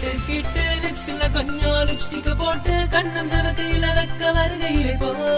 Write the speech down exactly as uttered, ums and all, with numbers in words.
கிட்டு லிப்ஸ்ல கொஞ்சம் லிப்ஸ்டிக் போட்டு கண்ணம் செவக்கையில வைக்க வருகையிலே போ